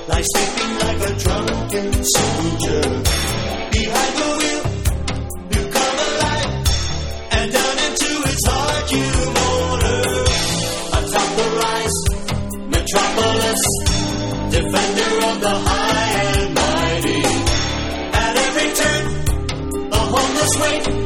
lie sleeping like a drunken soldier. Behind the wheel, you come alive, and down into its heart you motor. Atop the rise, metropolis, defender of the high and mighty. At every turn, the homeless wait.